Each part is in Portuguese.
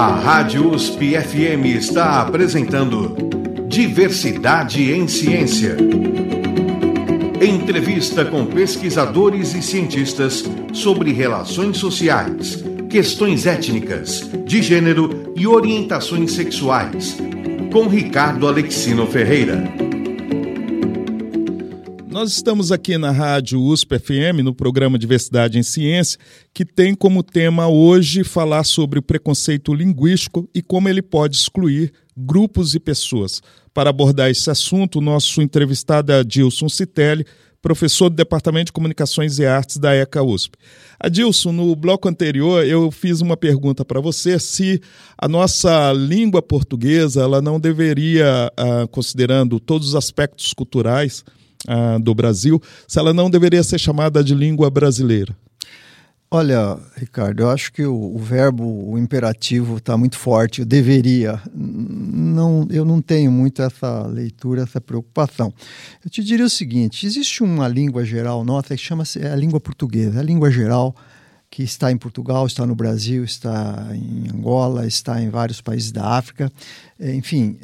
A Rádio USP FM está apresentando Diversidade em Ciência. Entrevista com pesquisadores e cientistas sobre relações sociais, questões étnicas, de gênero e orientações sexuais. Com Ricardo Alexino Ferreira. Nós estamos aqui na Rádio USP FM, no programa Diversidade em Ciência, que tem como tema hoje falar sobre o preconceito linguístico e como ele pode excluir grupos e pessoas. Para abordar esse assunto, o nosso entrevistado é Adilson Citelli, professor do Departamento de Comunicações e Artes da ECA USP. Adilson, no bloco anterior eu fiz uma pergunta para você se a nossa língua portuguesa ela não deveria, considerando todos os aspectos culturais do Brasil, se ela não deveria ser chamada de língua brasileira. Olha, Ricardo, eu acho que o verbo, o imperativo está muito forte, eu deveria. Eu não tenho muito essa leitura, essa preocupação. Eu te diria o seguinte, existe uma língua geral nossa que chama-se a língua portuguesa, a língua geral que está em Portugal, está no Brasil, está em Angola, está em vários países da África, enfim,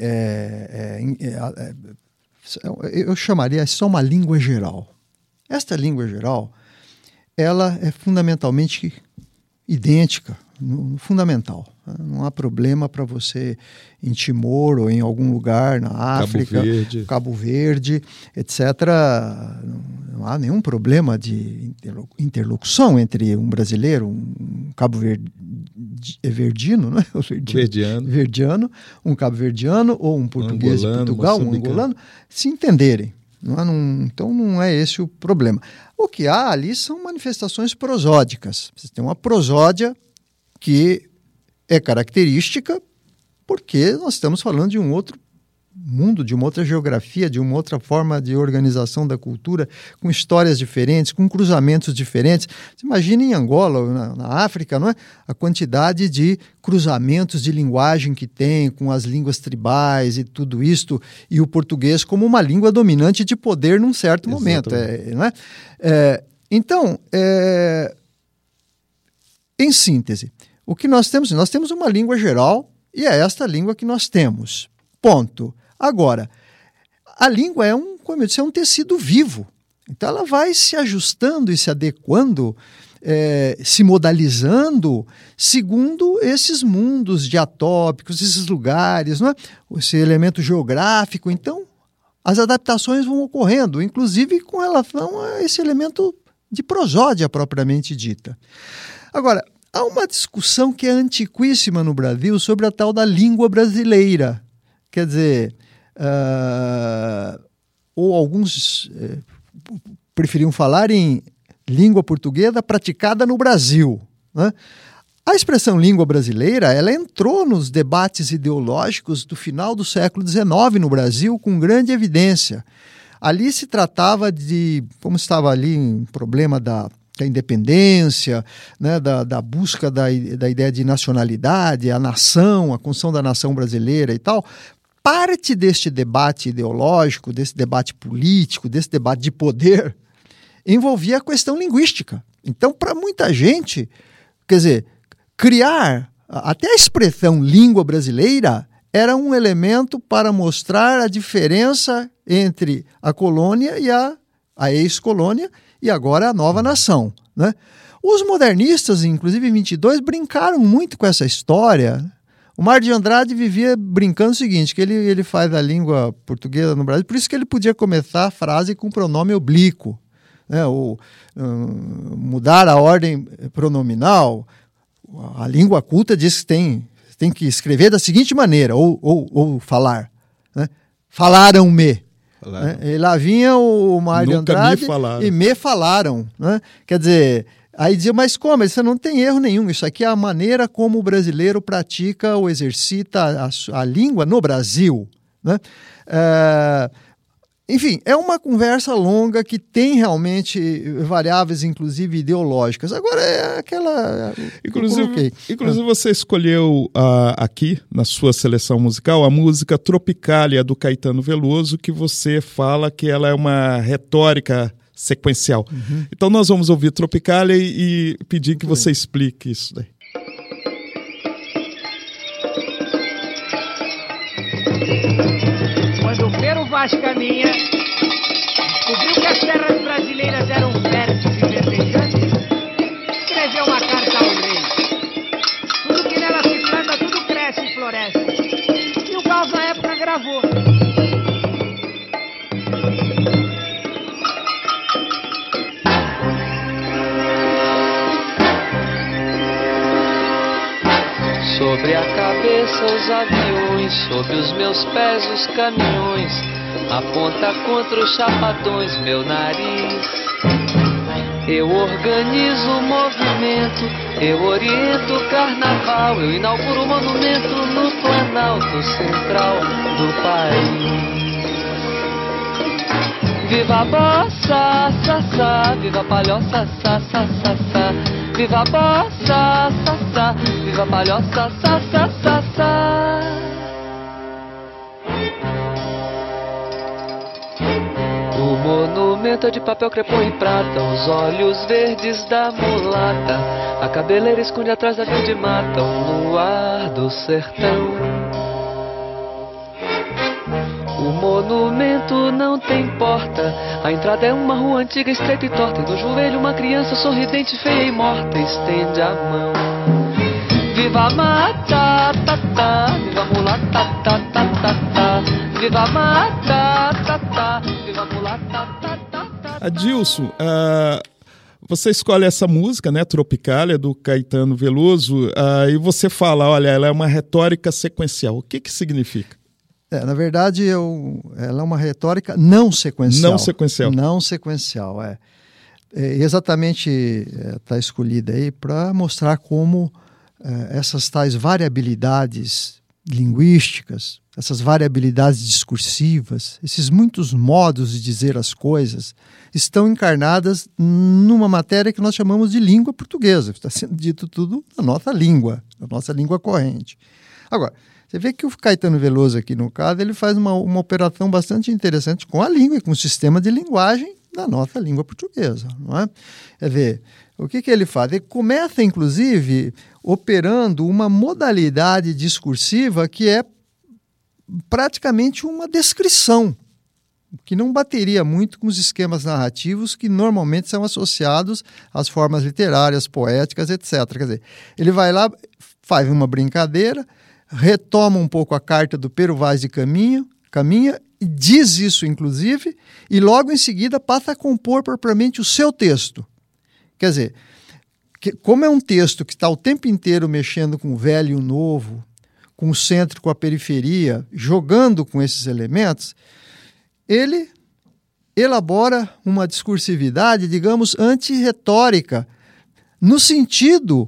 eu chamaria só uma língua geral. Esta língua geral, ela é fundamentalmente idêntica, fundamental. Não há problema para você em Timor ou em algum lugar na África, Cabo Verde, etc. Não há nenhum problema de interlocução entre um brasileiro, um cabo-verdino, né? Verdiano, um cabo-verdiano ou um português de Portugal, um angolano, se entenderem. Então não é esse o problema. O que há ali são manifestações prosódicas. Você tem uma prosódia que é característica porque nós estamos falando de um outro mundo, de uma outra geografia, de uma outra forma de organização da cultura, com histórias diferentes, com cruzamentos diferentes. Você imagina em Angola, na África, não é? A quantidade de cruzamentos de linguagem que tem com as línguas tribais e tudo isto, e o português como uma língua dominante de poder num certo momento. Não é? Então, em síntese, o que nós temos? Nós temos uma língua geral e é esta língua que nós temos. Ponto. Agora, a língua como eu disse, é um tecido vivo. Então ela vai se ajustando e se adequando, se modalizando segundo esses mundos diatópicos, esses lugares, não é? Esse elemento geográfico. Então, as adaptações vão ocorrendo, inclusive com relação a esse elemento de prosódia propriamente dita. Agora, há uma discussão que é antiquíssima no Brasil sobre a tal da língua brasileira. Quer dizer, ou alguns preferiam falar em língua portuguesa praticada no Brasil, né? A expressão língua brasileira, ela entrou nos debates ideológicos do final do século XIX no Brasil com grande evidência. Ali se tratava de, como estava ali um problema da independência, né, da busca da ideia de nacionalidade, a nação, a construção da nação brasileira e tal. Parte deste debate ideológico, desse debate político, desse debate de poder, envolvia a questão linguística. Então, para muita gente, quer dizer, criar até a expressão língua brasileira era um elemento para mostrar a diferença entre a colônia e a ex-colônia e agora a nova nação, né? Os modernistas, inclusive em 22, brincaram muito com essa história. O Mário de Andrade vivia brincando o seguinte, que ele faz a língua portuguesa no Brasil, por isso que ele podia começar a frase com pronome oblíquo, né? Ou mudar a ordem pronominal. A língua culta diz que tem que escrever da seguinte maneira, ou falar, né? Falaram-me. Né? E lá vinha o Mário de Andrade e me falaram. Né? Quer dizer, aí dizia, mas como? Você não tem erro nenhum. Isso aqui é a maneira como o brasileiro pratica ou exercita a língua no Brasil. Né? Enfim, é uma conversa longa que tem realmente variáveis, inclusive ideológicas. Agora é aquela... Inclusive você escolheu aqui, na sua seleção musical, a música Tropicália, do Caetano Veloso, que você fala que ela é uma retórica sequencial. Uhum. Então nós vamos ouvir Tropicália e pedir que você explique isso daí. Quando o Pero Vaz caminha, descobriu que as terras brasileiras eram férteis e verdejantes, escreveu uma carta ao rei. Tudo que nela se planta, tudo cresce e floresce. E o Gauss, na época, gravou. Sobre a cabeça os aviões, sob os meus pés os caminhões, aponta contra os chapadões meu nariz. Eu organizo o movimento, eu oriento o carnaval, eu inauguro o monumento no Planalto Central do país. Viva a bossa, sa, sa, viva a palhoça, sa, sa, sa, sa. Viva a bossa, sa, sa, viva a palhoça, sa, sa, sa, sa. O monumento é de papel crepom e prata, os olhos verdes da mulata, a cabeleira esconde atrás da verde mata, o luar do sertão. O monumento não tem porta, a entrada é uma rua antiga, estreita e torta, e no joelho uma criança sorridente, feia e morta, estende a mão. Viva a mata, ta, ta, viva a mulata, ta, ta, ta, ta. Viva a mata, ta, ta, viva a mulata, ta, ta, ta. Adilson, você escolhe essa música, né, Tropicália, do Caetano Veloso, e você fala, olha, ela é uma retórica sequencial. O que significa? Na verdade, ela é uma retórica não sequencial. Não sequencial. Não sequencial, exatamente está escolhida aí para mostrar como essas tais variabilidades linguísticas, essas variabilidades discursivas, esses muitos modos de dizer as coisas, estão encarnadas numa matéria que nós chamamos de língua portuguesa. Está sendo dito tudo na nossa língua corrente. Agora, você vê que o Caetano Veloso aqui, no caso, ele faz uma operação bastante interessante com a língua e com o sistema de linguagem da nossa língua portuguesa, não é? Quer dizer, o que ele faz? Ele começa, inclusive, operando uma modalidade discursiva que é praticamente uma descrição, que não bateria muito com os esquemas narrativos que normalmente são associados às formas literárias, poéticas, etc. Quer dizer, ele vai lá, faz uma brincadeira, retoma um pouco a carta do Pero Vaz de Caminha, e diz isso, inclusive, e logo em seguida passa a compor propriamente o seu texto. Quer dizer, como é um texto que está o tempo inteiro mexendo com o velho e o novo, com o centro e com a periferia, jogando com esses elementos, ele elabora uma discursividade, digamos, antirretórica, no sentido...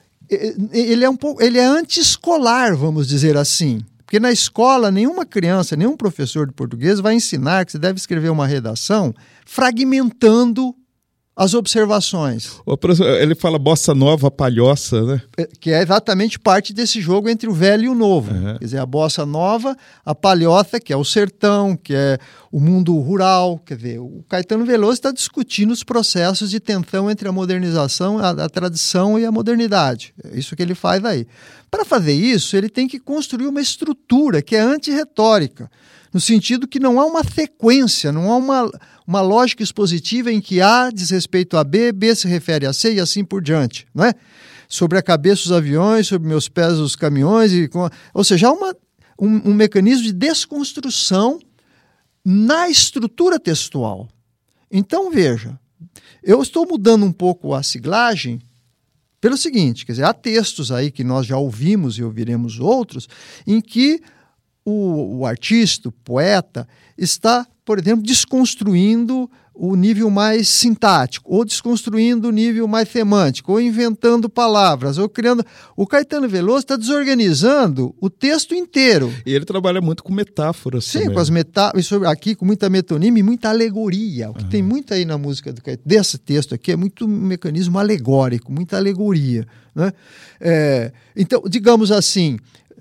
Ele é anti-escolar, vamos dizer assim. Porque na escola, nenhuma criança, nenhum professor de português vai ensinar que você deve escrever uma redação fragmentando as observações. Ele fala bossa nova, palhoça, né? Que é exatamente parte desse jogo entre o velho e o novo. Uhum. Quer dizer, a bossa nova, a palhoça, que é o sertão, que é o mundo rural. Quer dizer, o Caetano Veloso está discutindo os processos de tensão entre a modernização, a tradição e a modernidade. É isso que ele faz aí. Para fazer isso, ele tem que construir uma estrutura que é antirretórica, no sentido que não há uma sequência, não há uma lógica expositiva em que A diz respeito a B, B se refere a C e assim por diante, não é? Sobre a cabeça os aviões, sobre meus pés os caminhões, ou seja, há um mecanismo de desconstrução na estrutura textual. Então, veja, eu estou mudando um pouco a siglagem pelo seguinte, quer dizer, há textos aí que nós já ouvimos e ouviremos outros, em que o artista, o poeta, está, por exemplo, desconstruindo o nível mais sintático, ou desconstruindo o nível mais semântico, ou inventando palavras, ou criando... O Caetano Veloso está desorganizando o texto inteiro. E ele trabalha muito com metáforas. Sim, também. Com as metáforas, aqui com muita metonímia e muita alegoria. O que tem muito aí na música do Caetano, desse texto aqui, é muito um mecanismo alegórico, muita alegoria, né? Então, digamos assim...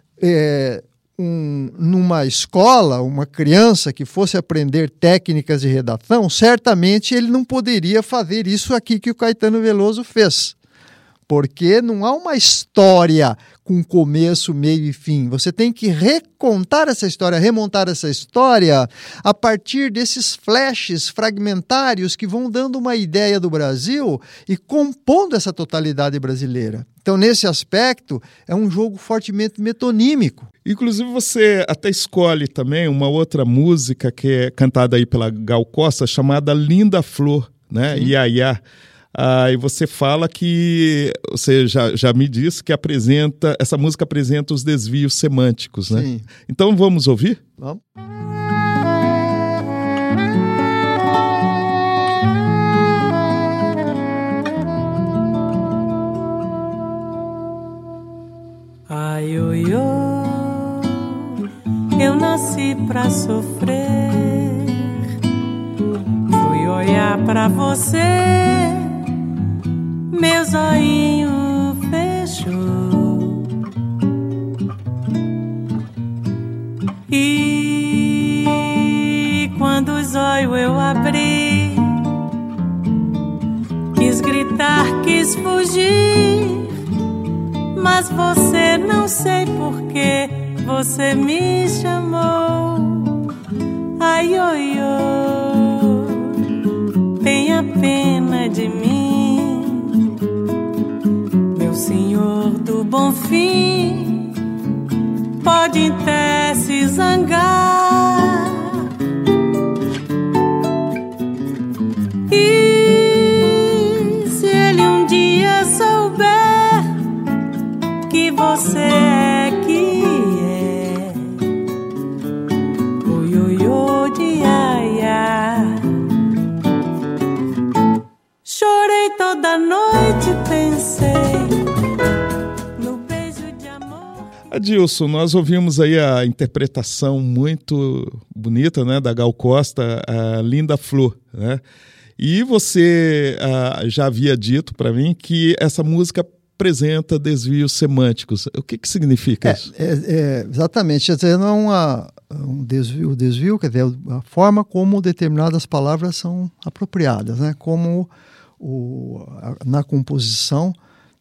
numa escola, uma criança que fosse aprender técnicas de redação, certamente ele não poderia fazer isso aqui que o Caetano Veloso fez. porque não há uma história com começo, meio e fim. Você tem que recontar essa história, remontar essa história a partir desses flashes fragmentários que vão dando uma ideia do Brasil e compondo essa totalidade brasileira. Então, nesse aspecto, é um jogo fortemente metonímico. Inclusive, você até escolhe também uma outra música que é cantada aí pela Gal Costa, chamada Linda Flor, né? Iaiá. E você fala que, você já me disse que essa música apresenta os desvios semânticos, né? Sim. Então vamos ouvir? Vamos. Ai, oi, eu nasci pra sofrer. Fui olhar pra você, meu zoinho fechou. E quando o zóio eu abri, quis gritar, quis fugir, mas você, não sei porquê, você me chamou. Ai, oi, tenha pena de mim, meu senhor do bom fim, pode até se zangar. E se ele um dia souber que você é que é, oi, oi, oi, de iaiá. Chorei toda noite, pensei no beijo de amor. Adilson, nós ouvimos aí a interpretação muito bonita, né, da Gal Costa, a Linda Flor, né? E você já havia dito para mim que essa música apresenta desvios semânticos. O que significa isso? Exatamente. Quer dizer, não é um desvio, quer dizer, a forma como determinadas palavras são apropriadas, né? Como na composição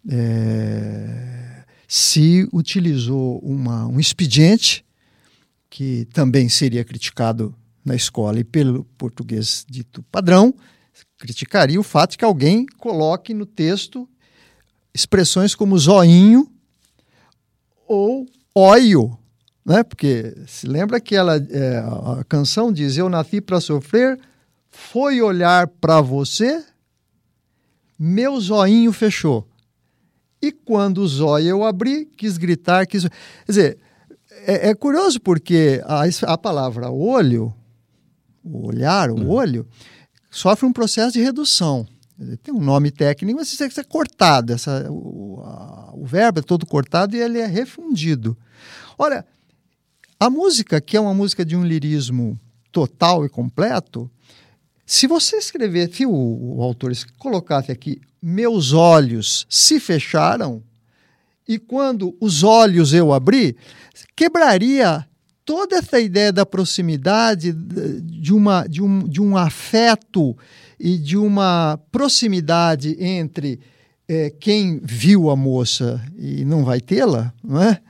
se utilizou um expediente que também seria criticado na escola e pelo português dito padrão, criticaria o fato de que alguém coloque no texto expressões como zoinho ou óio, né? Porque se lembra que a canção diz: eu nasci para sofrer, foi olhar para você, meu zoinho fechou. E quando o zóio eu abri, quis gritar, quis... Quer dizer, é curioso porque a palavra olho, o olhar, o olho, sofre um processo de redução. Tem um nome técnico, mas isso é cortado. O verbo é todo cortado e ele é refundido. Ora, a música, que é uma música de um lirismo total e completo, se você escrever, se o autor colocasse aqui, meus olhos se fecharam, e quando os olhos eu abri, quebraria toda essa ideia da proximidade, de um afeto e de uma proximidade entre quem viu a moça e não vai tê-la, não é?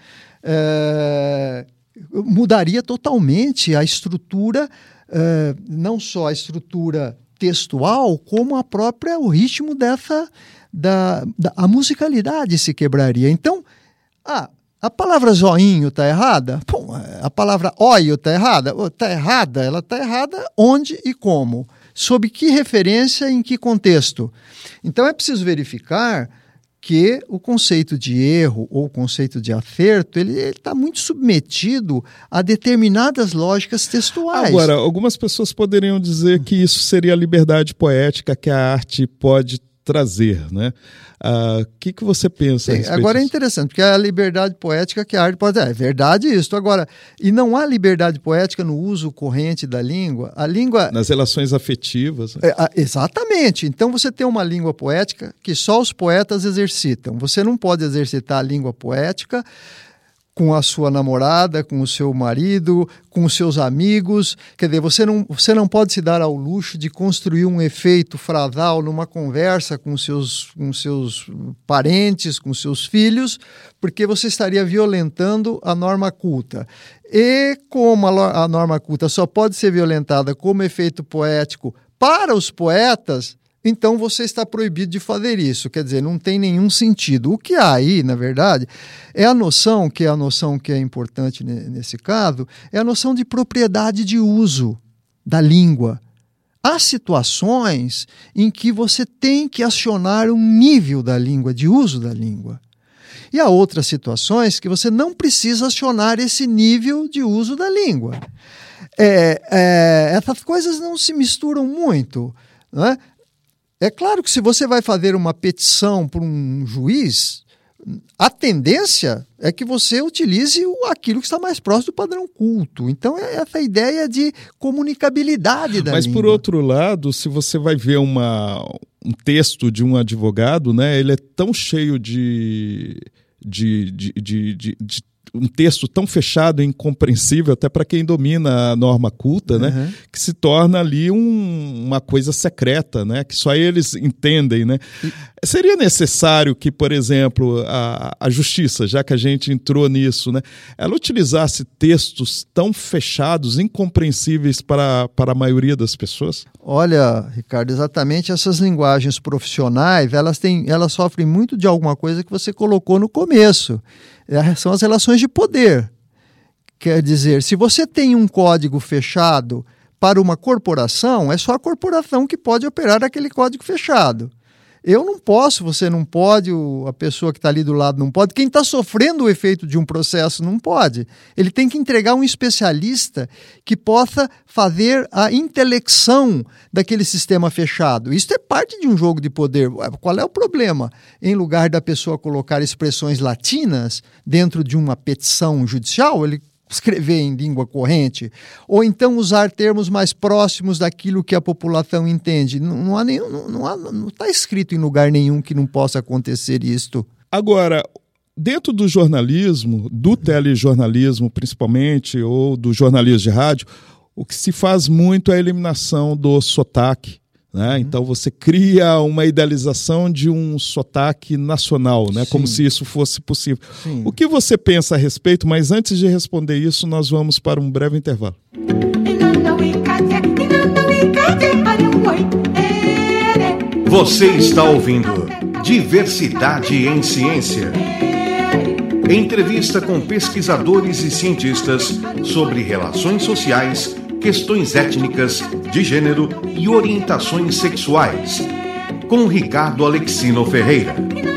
Mudaria totalmente a estrutura, não só a estrutura textual, como o ritmo a musicalidade se quebraria. Então, a palavra zoinho está errada? Bom, a palavra óio está errada? Está errada. Ela está errada onde e como? Sob que referência, em que contexto? Então é preciso verificar que o conceito de erro ou o conceito de acerto, ele está muito submetido a determinadas lógicas textuais. Agora, algumas pessoas poderiam dizer que isso seria a liberdade poética que a arte pode trazer, né? O que você pensa? Agora é interessante, porque a liberdade poética que a arte pode... É verdade isso. Agora, e não há liberdade poética no uso corrente da língua. A língua... Nas relações afetivas. Exatamente. Então você tem uma língua poética que só os poetas exercitam. Você não pode exercitar a língua poética com a sua namorada, com o seu marido, com os seus amigos. Quer dizer, você não pode se dar ao luxo de construir um efeito frasal numa conversa com seus parentes, com seus filhos, porque você estaria violentando a norma culta. E como a norma culta só pode ser violentada como efeito poético para os poetas, então você está proibido de fazer isso. Quer dizer, não tem nenhum sentido. O que há aí, na verdade, é a noção que é importante nesse caso, é a noção de propriedade de uso da língua. Há situações em que você tem que acionar um nível da língua, de uso da língua. E há outras situações que você não precisa acionar esse nível de uso da língua. Essas coisas não se misturam muito, não é? É claro que se você vai fazer uma petição para um juiz, a tendência é que você utilize aquilo que está mais próximo do padrão culto. Então, é essa ideia de comunicabilidade da língua. Mas, por outro lado, se você vai ver um texto de um advogado, né, ele é tão cheio de um texto tão fechado e incompreensível até para quem domina a norma culta, né, que se torna ali uma coisa secreta, né, que só eles entendem, né. Seria necessário que, por exemplo, a justiça, já que a gente entrou nisso, né, ela utilizasse textos tão fechados, incompreensíveis para a maioria das pessoas? Olha, Ricardo, exatamente essas linguagens profissionais, elas sofrem muito de alguma coisa que você colocou no começo. São as relações de poder. Quer dizer, se você tem um código fechado para uma corporação, é só a corporação que pode operar aquele código fechado. Eu não posso, você não pode, a pessoa que está ali do lado não pode, quem está sofrendo o efeito de um processo não pode. Ele tem que entregar um especialista que possa fazer a intelecção daquele sistema fechado. Isso é parte de um jogo de poder. Qual é o problema? Em lugar da pessoa colocar expressões latinas dentro de uma petição judicial, ele escrever em língua corrente, ou então usar termos mais próximos daquilo que a população entende. Não está escrito em lugar nenhum que não possa acontecer isto. Agora, dentro do jornalismo, do telejornalismo principalmente, ou do jornalismo de rádio, o que se faz muito é a eliminação do sotaque. Né? Então você cria uma idealização de um sotaque nacional, né? Como se isso fosse possível. Sim. O que você pensa a respeito? Mas antes de responder isso, nós vamos para um breve intervalo. Você está ouvindo Diversidade em Ciência. Entrevista com pesquisadores e cientistas sobre relações sociais, questões étnicas, de gênero e orientações sexuais, com Ricardo Alexino Ferreira.